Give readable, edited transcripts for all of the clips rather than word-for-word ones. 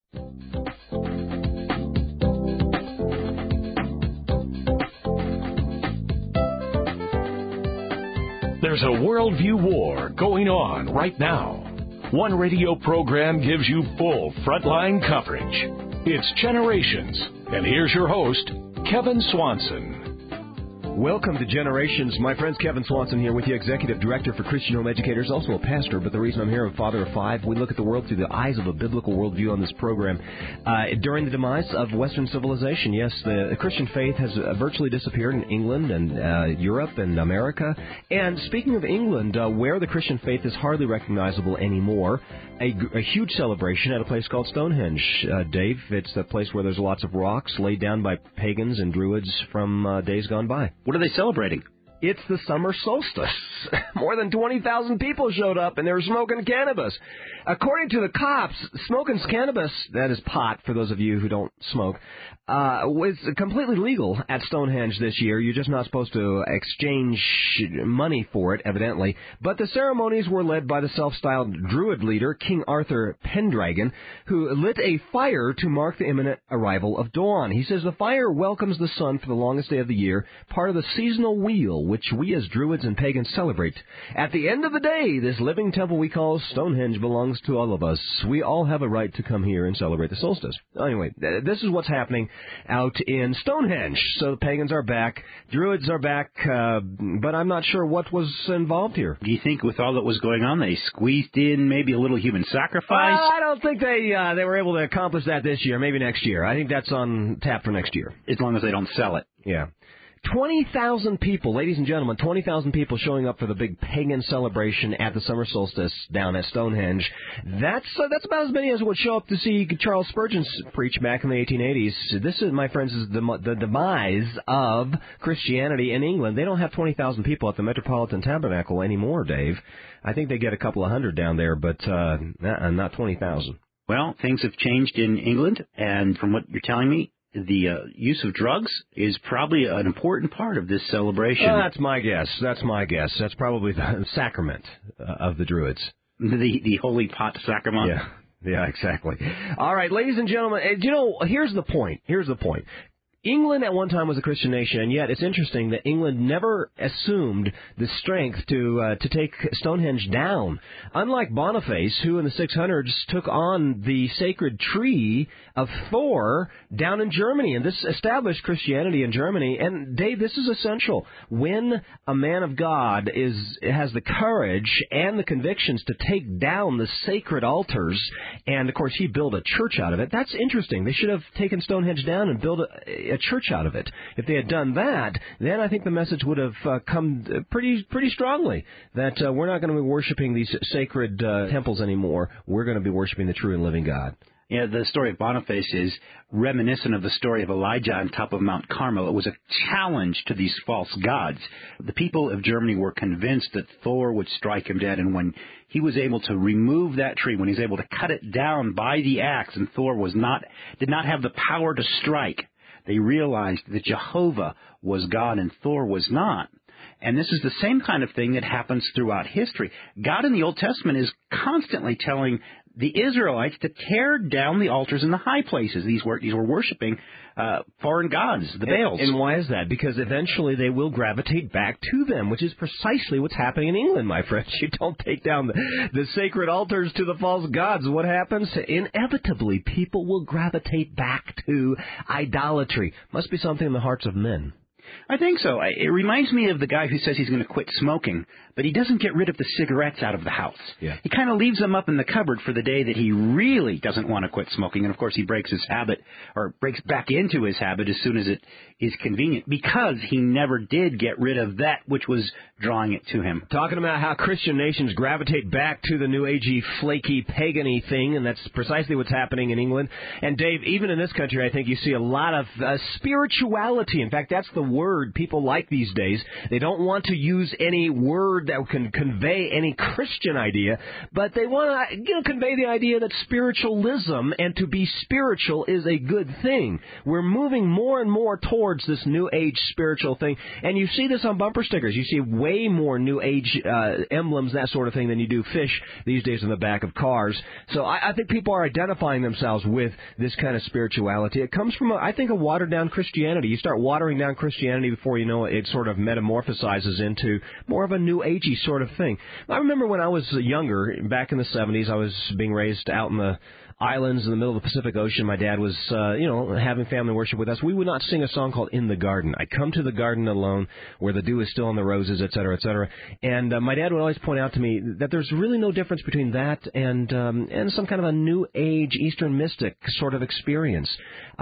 There's a worldview war going on right now. One radio program gives you full frontline coverage. It's Generations. And here's your host, Kevin Swanson. Welcome to Generations. My friend's Kevin Swanson here with you, Executive Director for Christian Home Educators, also a pastor, but the reason I'm here, I'm a father of five. We look at the world through the eyes of a biblical worldview on this program. During the demise of Western civilization, yes, the Christian faith has virtually disappeared in England and Europe and America. And speaking of England, where the Christian faith is hardly recognizable anymore, a huge celebration at a place called Stonehenge. Dave, it's the place where there's lots of rocks laid down by pagans and druids from days gone by. What are they celebrating? It's the summer solstice. More than 20,000 people showed up, and they were smoking cannabis. According to the cops, smoking cannabis, that is pot for those of you who don't smoke, was completely legal at Stonehenge this year. You're just not supposed to exchange money for it, evidently. But the ceremonies were led by the self-styled druid leader, King Arthur Pendragon, who lit a fire to mark the imminent arrival of dawn. He says the fire welcomes the sun for the longest day of the year, part of the seasonal wheel, which we as druids and pagans celebrate. At the end of the day, this living temple we call Stonehenge belongs to all of us. We all have a right to come here and celebrate the solstice. Anyway, this is what's happening out in Stonehenge. So the pagans are back, druids are back, but I'm not sure what was involved here. Do you think with all that was going on, they squeezed in maybe a little human sacrifice? I don't think they were able to accomplish that this year, maybe next year. I think that's on tap for next year. As long as they don't sell it. Yeah. 20,000 people, ladies and gentlemen, 20,000 people showing up for the big pagan celebration at the summer solstice down at Stonehenge. That's about as many as would show up to see Charles Spurgeon preach back in the 1880s. This is, my friends, is the demise of Christianity in England. They don't have 20,000 people at the Metropolitan Tabernacle anymore, Dave. I think they get a couple of hundred down there, but not 20,000. Well, things have changed in England, and from what you're telling me, the use of drugs is probably an important part of this celebration. That's my guess. That's probably the sacrament of the Druids. The holy pot sacrament? Yeah, exactly. All right, ladies and gentlemen, here's the point. England at one time was a Christian nation, and yet it's interesting that England never assumed the strength to take Stonehenge down. Unlike Boniface, who in the 600s took on the sacred tree of Thor down in Germany, and this established Christianity in Germany. And Dave, this is essential. When a man of God has the courage and the convictions to take down the sacred altars, and of course he built a church out of it, that's interesting. They should have taken Stonehenge down and built a church out of it. If they had done that, then I think the message would have come pretty strongly that we're not going to be worshiping these sacred temples anymore. We're going to be worshiping the true and living God. Yeah, the story of Boniface is reminiscent of the story of Elijah on top of Mount Carmel. It was a challenge to these false gods. The people of Germany were convinced that Thor would strike him dead, and when he was able to remove that tree, when he was able to cut it down by the axe, and Thor did not have the power to strike, they realized that Jehovah was God and Thor was not. And this is the same kind of thing that happens throughout history. God in the Old Testament is constantly telling the Israelites to tear down the altars in the high places. These were worshiping foreign gods, the Baals. And why is that? Because eventually they will gravitate back to them, which is precisely what's happening in England, my friends. You don't take down the sacred altars to the false gods. What happens? Inevitably, people will gravitate back to idolatry. Must be something in the hearts of men. I think so. It reminds me of the guy who says he's going to quit smoking, but he doesn't get rid of the cigarettes out of the house. Yeah. He kind of leaves them up in the cupboard for the day that he really doesn't want to quit smoking. And, of course, he breaks his habit or breaks back into his habit as soon as it is convenient because he never did get rid of that which was drawing it to him. Talking about how Christian nations gravitate back to the New Agey, flaky, pagan-y thing, and that's precisely what's happening in England. And, Dave, even in this country, I think you see a lot of spirituality. In fact, that's the word people like these days. They don't want to use any word that can convey any Christian idea, but they want to convey the idea that spiritualism and to be spiritual is a good thing. We're moving more and more towards this New Age spiritual thing, and you see this on bumper stickers. You see way more New Age emblems, that sort of thing, than you do fish these days on the back of cars. So I think people are identifying themselves with this kind of spirituality. It comes from, I think, a watered-down Christianity. You start watering down Christianity before you know it, it sort of metamorphosizes into more of a New Agey sort of thing. I remember when I was younger, back in the 70s, I was being raised out in the islands in the middle of the Pacific Ocean. My dad was, having family worship with us. We would not sing a song called In the Garden. I come to the garden alone where the dew is still on the roses, et cetera, et cetera. And my dad would always point out to me that there's really no difference between that and some kind of a New Age Eastern mystic sort of experience.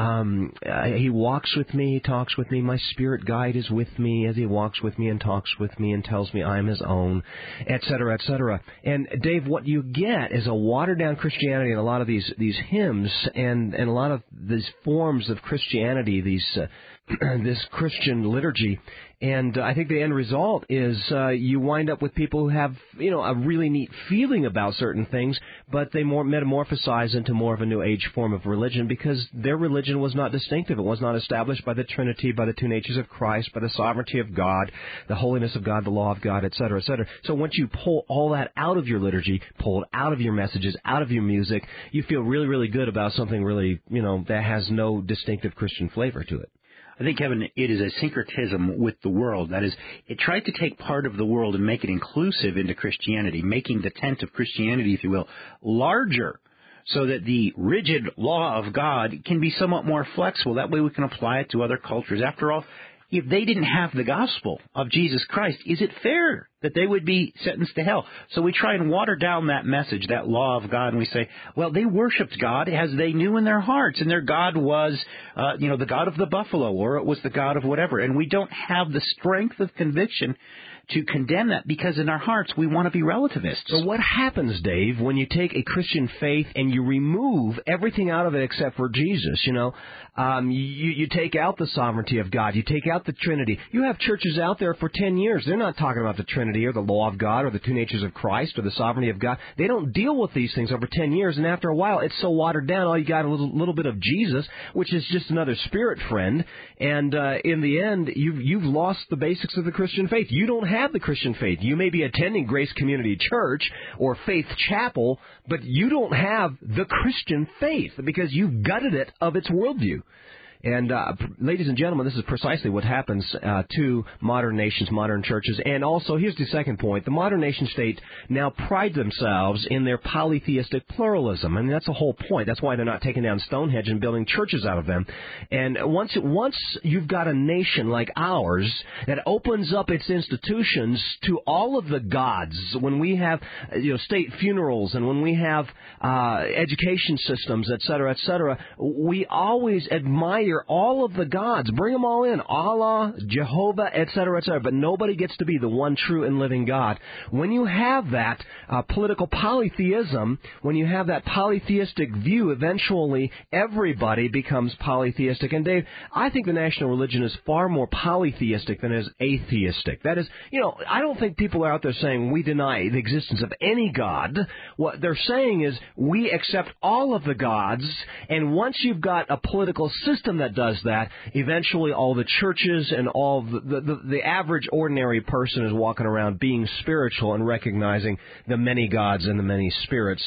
He walks with me, he talks with me. My spirit guide is with me as he walks with me and talks with me and tells me I'm his own, et cetera, et cetera. And Dave, what you get is a watered-down Christianity in a lot of these hymns and a lot of these forms of Christianity, this Christian liturgy. And I think the end result is you wind up with people who have, a really neat feeling about certain things, but they more metamorphosize into more of a New Age form of religion because their religion was not distinctive. It was not established by the Trinity, by the two natures of Christ, by the sovereignty of God, the holiness of God, the law of God, et cetera, et cetera. So once you pull all that out of your liturgy, pull it out of your messages, out of your music, you feel really, really good about something really, that has no distinctive Christian flavor to it. I think, Kevin, it is a syncretism with the world. That is, it tried to take part of the world and make it inclusive into Christianity, making the tent of Christianity, if you will, larger so that the rigid law of God can be somewhat more flexible. That way we can apply it to other cultures. After all, if they didn't have the gospel of Jesus Christ, is it fair that they would be sentenced to hell? So we try and water down that message, that law of God, and we say, well, they worshipped God as they knew in their hearts, and their God was, the God of the buffalo, or it was the God of whatever. And we don't have the strength of conviction to condemn that because in our hearts we want to be relativists. So what happens, Dave, when you take a Christian faith and you remove everything out of it except for Jesus? You take out the sovereignty of God. You take out the Trinity. You have churches out there for 10 years. They're not talking about the Trinity or the law of God or the two natures of Christ or the sovereignty of God. They don't deal with these things over 10 years, and after a while it's so watered down, all you got a little bit of Jesus, which is just another spirit friend, and in the end, you've lost the basics of the Christian faith. You don't have the Christian faith. You may be attending Grace Community Church or Faith Chapel, but you don't have the Christian faith because you've gutted it of its worldview. And, ladies and gentlemen, this is precisely what happens to modern nations, modern churches. And also, here's the second point. The modern nation-state now pride themselves in their polytheistic pluralism. I mean, that's the whole point. That's why they're not taking down Stonehenge and building churches out of them. And once you've got a nation like ours that opens up its institutions to all of the gods, when we have state funerals and when we have education systems, et cetera, we always admire all of the gods. Bring them all in. Allah, Jehovah, et cetera, but nobody gets to be the one true and living God. When you have that political polytheism, when you have that polytheistic view, eventually everybody becomes polytheistic. And Dave, I think the national religion is far more polytheistic than it is atheistic. That is, I don't think people are out there saying we deny the existence of any God. What they're saying is we accept all of the gods, and once you've got a political system that does that, eventually all the churches and all the average ordinary person is walking around being spiritual and recognizing the many gods and the many spirits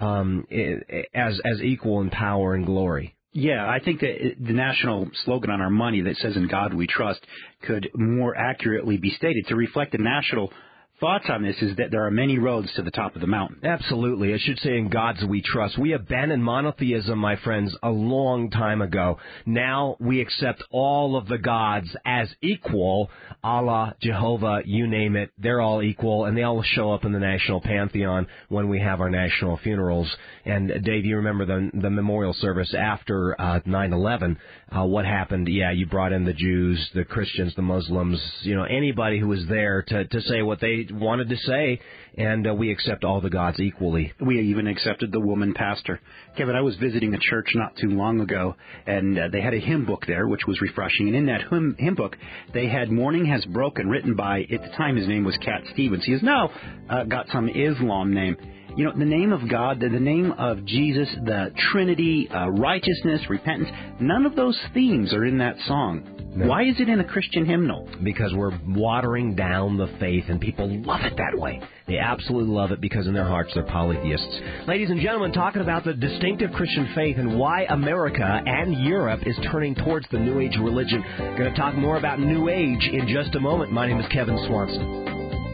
as equal in power and glory. Yeah, I think that the national slogan on our money that says "In God We Trust" could more accurately be stated to reflect the national thoughts on this is that there are many roads to the top of the mountain. Absolutely. I should say in God's we trust. We abandoned monotheism, my friends, a long time ago. Now we accept all of the gods as equal. Allah, Jehovah, you name it. They're all equal, and they all show up in the national pantheon when we have our national funerals. And, Dave, you remember the memorial service after 9/11. What happened? Yeah, you brought in the Jews, the Christians, the Muslims, anybody who was there to say what they they wanted to say, and we accept all the gods equally. We even accepted the woman pastor. Kevin, I was visiting a church not too long ago, and they had a hymn book there, which was refreshing. And in that hymn book, they had Morning Has Broken, written by, at the time his name was Cat Stevens. He has now got some Islam name. You know, the name of God, the name of Jesus, the Trinity, righteousness, repentance, none of those themes are in that song. No. Why is it in a Christian hymnal? Because we're watering down the faith, and people love it that way. They absolutely love it because in their hearts they're polytheists. Ladies and gentlemen, talking about the distinctive Christian faith and why America and Europe is turning towards the New Age religion. Going to talk more about New Age in just a moment. My name is Kevin Swanson.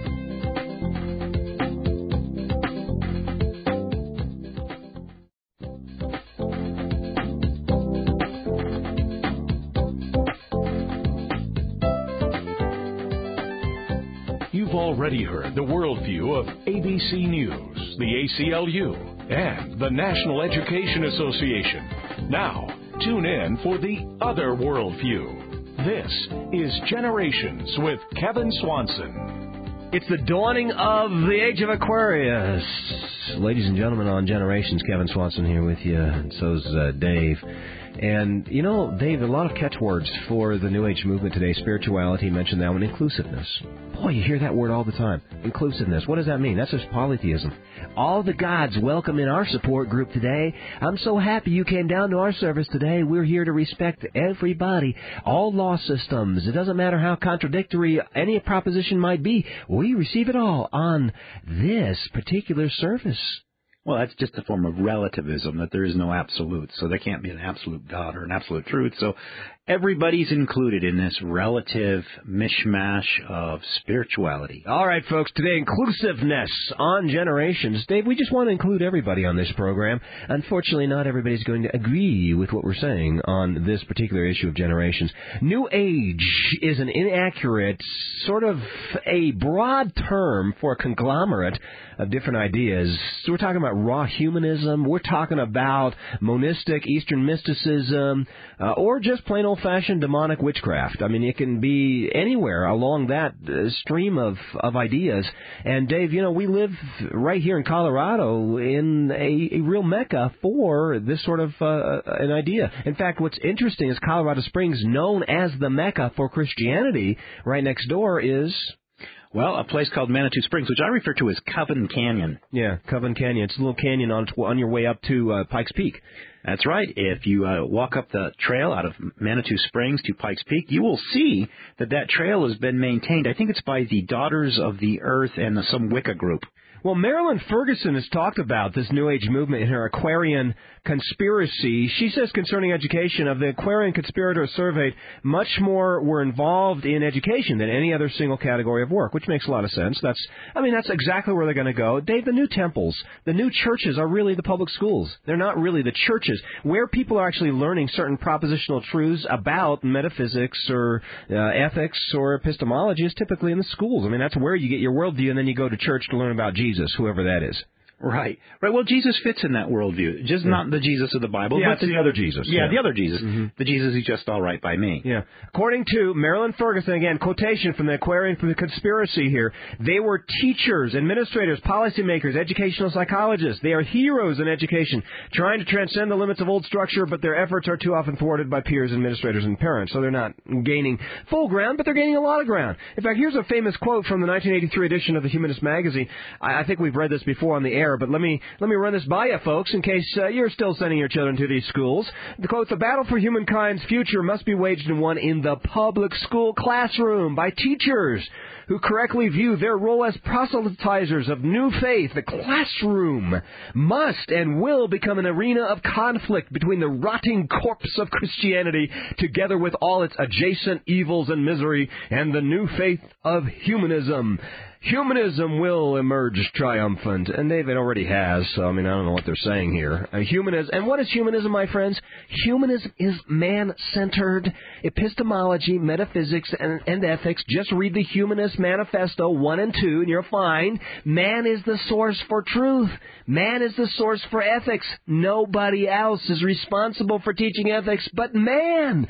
Already heard the worldview of ABC News, the ACLU, and the National Education Association. Now, tune in for the other worldview. This is Generations with Kevin Swanson. It's the dawning of the age of Aquarius. Ladies and gentlemen, on Generations, Kevin Swanson here with you, and so's Dave. And, you know, Dave, a lot of catchwords for the New Age movement today. Spirituality, mentioned that one. Inclusiveness. Boy, you hear that word all the time. Inclusiveness. What does that mean? That's just polytheism. All the gods welcome in our support group today. I'm so happy you came down to our service today. We're here to respect everybody, all law systems. It doesn't matter how contradictory any proposition might be. We receive it all on this particular service. Well, that's just a form of relativism, that there is no absolute, so there can't be an absolute God or an absolute truth. So everybody's included in this relative mishmash of spirituality. All right, folks, today, inclusiveness on Generations. Dave, we just want to include everybody on this program. Unfortunately, not everybody's going to agree with what we're saying on this particular issue of Generations. New Age is an inaccurate, sort of a broad term for a conglomerate of different ideas. So we're talking about raw humanism. We're talking about monistic Eastern mysticism, or just plain old-fashioned demonic witchcraft. I mean, it can be anywhere along that stream of ideas. And, Dave, you know, we live right here in Colorado in a real mecca for this sort of an idea. In fact, what's interesting is Colorado Springs, known as the mecca for Christianity, right next door is... Well, a place called Manitou Springs, which I refer to as Coven Canyon. Yeah, Coven Canyon. It's a little canyon on your way up to Pikes Peak. That's right. If you walk up the trail out of Manitou Springs to Pikes Peak, you will see that trail has been maintained. I think it's by the Daughters of the Earth and some Wicca group. Well, Marilyn Ferguson has talked about this New Age movement in her Aquarian Conspiracy. She says concerning education, of the Aquarian conspirators surveyed, much more were involved in education than any other single category of work, which makes a lot of sense. That's exactly where they're going to go. Dave, the new temples, the new churches are really the public schools. They're not really the churches. Where people are actually learning certain propositional truths about metaphysics or ethics or epistemology is typically in the schools. I mean, that's where you get your worldview, and then you go to church to learn about Jesus, whoever that is. Right. Well, Jesus fits in that worldview. Just not the Jesus of the Bible. Yeah, but the other Jesus. Yeah, the other Jesus. Mm-hmm. The Jesus who's just all right by me. Yeah. According to Marilyn Ferguson, again, quotation from the Aquarian Conspiracy here, they were teachers, administrators, policymakers, educational psychologists. They are heroes in education, trying to transcend the limits of old structure, but their efforts are too often thwarted by peers, administrators, and parents. So they're not gaining full ground, but they're gaining a lot of ground. In fact, here's a famous quote from the 1983 edition of the Humanist magazine. I think we've read this before on the air, but let me run this by you, folks, in case you're still sending your children to these schools. The quote, "The battle for humankind's future must be waged and won in the public school classroom by teachers who correctly view their role as proselytizers of new faith. The classroom must and will become an arena of conflict between the rotting corpse of Christianity, together with all its adjacent evils and misery, and the new faith of humanism. Humanism will emerge triumphant." And it already has, so I don't know what they're saying here. Humanism. And what is humanism, my friends? Humanism is man-centered. Epistemology, metaphysics, and ethics. Just read the Humanist Manifesto 1 and 2, and you'll find man is the source for truth. Man is the source for ethics. Nobody else is responsible for teaching ethics but man.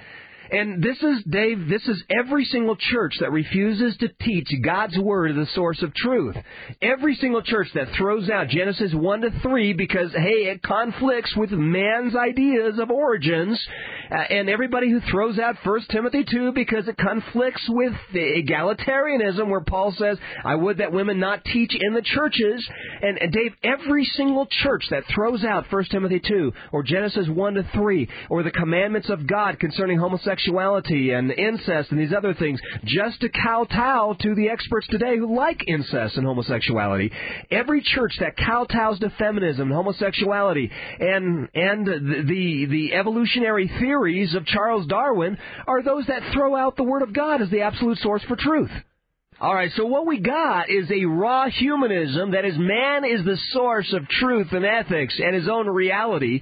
And this is, Dave, this is every single church that refuses to teach God's Word as the source of truth. Every single church that throws out Genesis 1-3 because, hey, it conflicts with man's ideas of origins, and everybody who throws out 1 Timothy 2 because it conflicts with egalitarianism, where Paul says, I would that women not teach in the churches. And Dave, every single church that throws out 1 Timothy 2 or Genesis 1-3 or the commandments of God concerning homosexuality and incest and these other things, just to kowtow to the experts today who like incest and homosexuality. Every church that kowtows to feminism and homosexuality and the evolutionary theories of Charles Darwin are those that throw out the Word of God as the absolute source for truth. All right, so what we got is a raw humanism that is man is the source of truth and ethics and his own reality.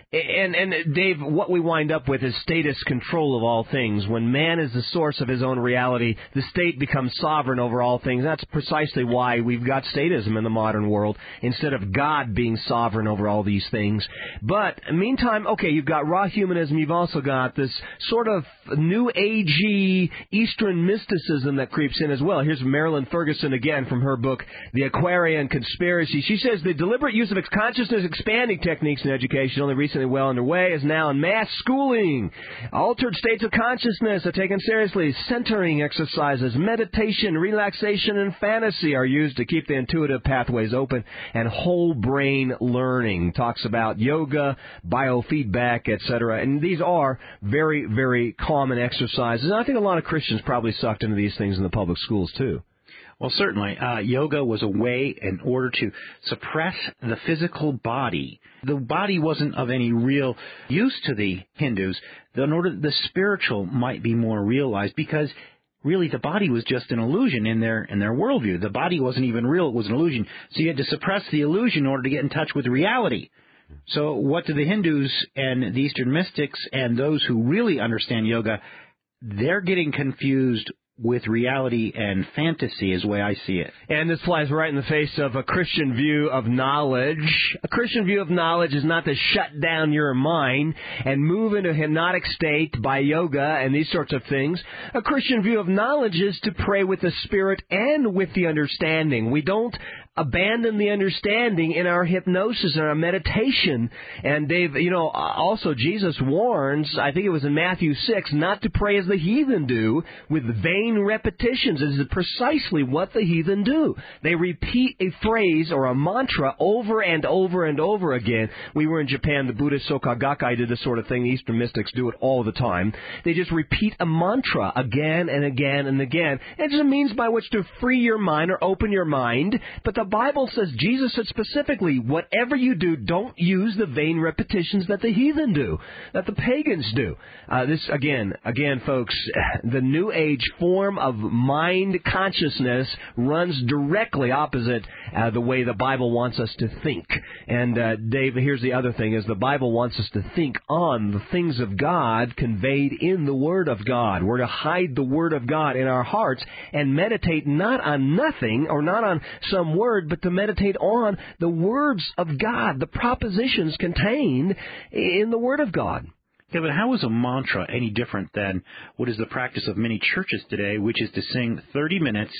And Dave, what we wind up with is statist control of all things. When man is the source of his own reality, the state becomes sovereign over all things. That's precisely why we've got statism in the modern world, instead of God being sovereign over all these things. But, meantime, okay, you've got raw humanism, you've also got this sort of new agey Eastern mysticism that creeps in as well. Here's Marilyn Ferguson again from her book, The Aquarian Conspiracy. She says the deliberate use of consciousness expanding techniques in education, only recently well underway, is now in mass schooling. Altered states of consciousness are taken seriously. Centering exercises, meditation, relaxation, and fantasy are used to keep the intuitive pathways open, and whole brain learning talks about yoga, biofeedback, etc. And these are very, very common exercises. And I think a lot of Christians probably sucked into these things in the public schools too. Well, certainly. Yoga was a way in order to suppress the physical body. The body wasn't of any real use to the Hindus, in order that the spiritual might be more realized, because really the body was just an illusion in their worldview. The body wasn't even real, it was an illusion. So you had to suppress the illusion in order to get in touch with reality. So what do the Hindus and the Eastern mystics and those who really understand yoga, they're getting confused with reality and fantasy is the way I see it. And this flies right in the face of a Christian view of knowledge. A Christian view of knowledge is not to shut down your mind and move into a hypnotic state by yoga and these sorts of things. A Christian view of knowledge is to pray with the Spirit and with the understanding. We don't abandon the understanding in our hypnosis and our meditation. And Dave, also Jesus warns, I think it was in Matthew 6, not to pray as the heathen do with vain repetitions. This is precisely what the heathen do. They repeat a phrase or a mantra over and over and over again. We were in Japan, the Buddhist Soka Gakkai did this sort of thing. The Eastern mystics do it all the time. They just repeat a mantra again and again and again. It's a means by which to free your mind or open your mind. But the Bible says, Jesus said specifically, whatever you do, don't use the vain repetitions that the heathen do, that the pagans do. This, again, folks, the New Age form of mind consciousness runs directly opposite the way the Bible wants us to think. And, Dave, here's the other thing, is the Bible wants us to think on the things of God conveyed in the Word of God. We're to hide the Word of God in our hearts and meditate not on nothing or not on some word, but to meditate on the words of God, the propositions contained in the Word of God. Yeah, but how is a mantra any different than what is the practice of many churches today, which is to sing 30 minutes,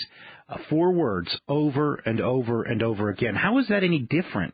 4 words over and over and over again? How is that any different?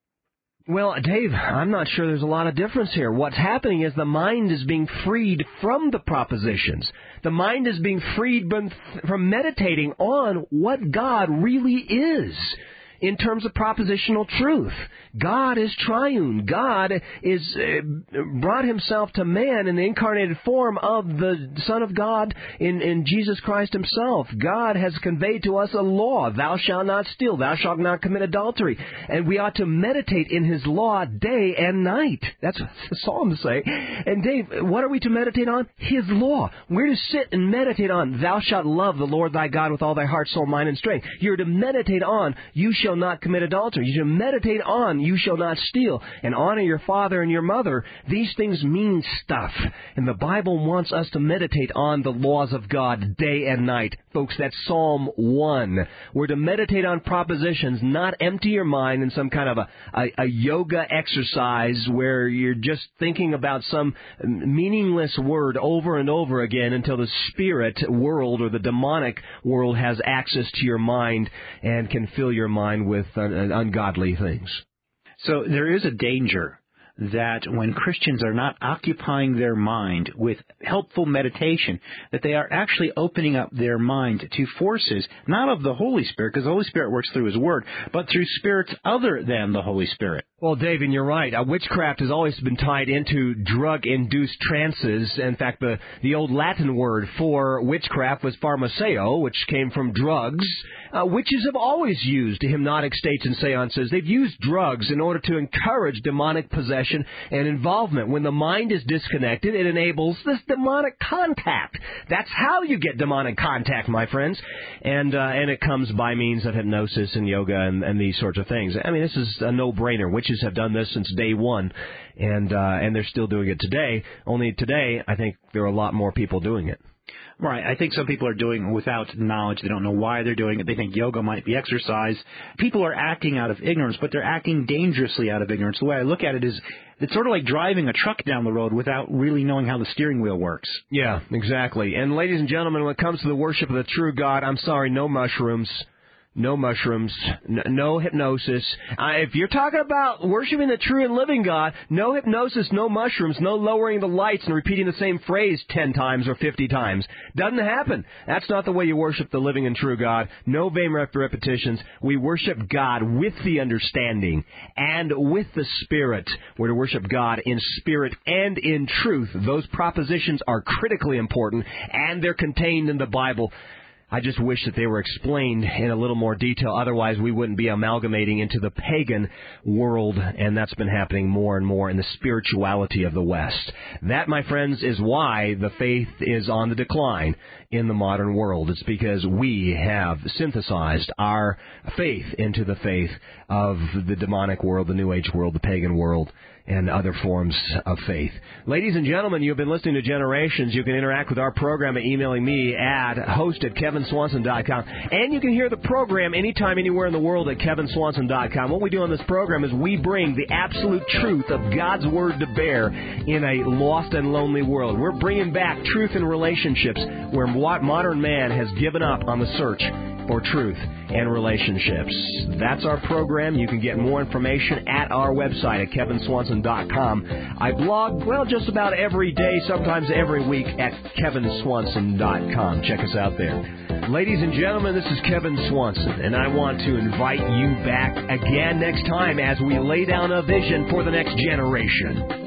Well, Dave, I'm not sure there's a lot of difference here. What's happening is the mind is being freed from the propositions. The mind is being freed from meditating on what God really is in terms of propositional truth. God is triune. God is brought himself to man in the incarnated form of the Son of God in Jesus Christ himself. God has conveyed to us a law. Thou shalt not steal. Thou shalt not commit adultery. And we ought to meditate in his law day and night. That's what the Psalms say. And Dave, what are we to meditate on? His law. We're to sit and meditate on, thou shalt love the Lord thy God with all thy heart, soul, mind, and strength. You're to meditate on, you shall shall not commit adultery. You shall meditate on, you shall not steal, and honor your father and your mother. These things mean stuff. And the Bible wants us to meditate on the laws of God day and night. Folks, that's Psalm 1. We're to meditate on propositions, not empty your mind in some kind of a yoga exercise where you're just thinking about some meaningless word over and over again until the spirit world or the demonic world has access to your mind and can fill your mind with ungodly things. So there is a danger that when Christians are not occupying their mind with helpful meditation, that they are actually opening up their mind to forces, not of the Holy Spirit, because the Holy Spirit works through His Word, but through spirits other than the Holy Spirit. Well, Dave, and you're right. Witchcraft has always been tied into drug-induced trances. In fact, the old Latin word for witchcraft was pharmaceo, which came from drugs. Witches have always used hypnotic states and seances. They've used drugs in order to encourage demonic possession and involvement. When the mind is disconnected, it enables this demonic contact. That's how you get demonic contact, my friends. And it comes by means of hypnosis and yoga and these sorts of things. I mean, this is a no-brainer. Witches have done this since day one, and they're still doing it today. Only today, I think there are a lot more people doing it. Right. I think some people are doing it without knowledge. They don't know why they're doing it. They think yoga might be exercise. People are acting out of ignorance, but they're acting dangerously out of ignorance. The way I look at it is it's sort of like driving a truck down the road without really knowing how the steering wheel works. Yeah, exactly. And ladies and gentlemen, when it comes to the worship of the true God, I'm sorry, no mushrooms. No mushrooms, no hypnosis. If you're talking about worshiping the true and living God, no hypnosis, no mushrooms, no lowering the lights and repeating the same phrase 10 times or 50 times. Doesn't happen. That's not the way you worship the living and true God. No vain repetitions. We worship God with the understanding and with the Spirit. We're to worship God in spirit and in truth. Those propositions are critically important, and they're contained in the Bible. I just wish that they were explained in a little more detail. Otherwise, we wouldn't be amalgamating into the pagan world, and that's been happening more and more in the spirituality of the West. That, my friends, is why the faith is on the decline in the modern world. It's because we have synthesized our faith into the faith of the demonic world, the New Age world, the pagan world, and other forms of faith. Ladies and gentlemen, you've been listening to Generations. You can interact with our program by emailing me at host@kevinswanson.com. And you can hear the program anytime, anywhere in the world at kevinswanson.com. What we do on this program is we bring the absolute truth of God's Word to bear in a lost and lonely world. We're bringing back truth in relationships where modern man has given up on the search for truth and relationships. That's our program. You can get more information at our website at kevinswanson.com. I blog, just about every day, sometimes every week at kevinswanson.com. Check us out there. Ladies and gentlemen, this is Kevin Swanson, and I want to invite you back again next time as we lay down a vision for the next generation.